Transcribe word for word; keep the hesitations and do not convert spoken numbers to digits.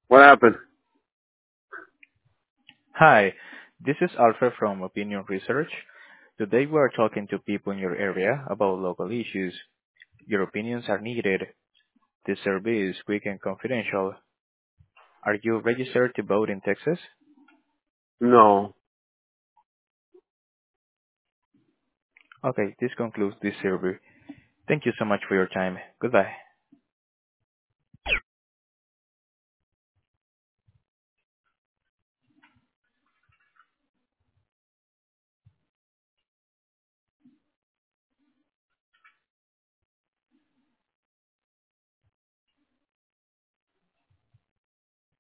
What happened? Hi, this is Alfred from Opinion Research. Today we are talking to people in your area about local issues. Your opinions are needed. This survey is quick and confidential. Are you registered to vote in Texas? No. Okay, this concludes this survey. Thank you so much for your time. Goodbye.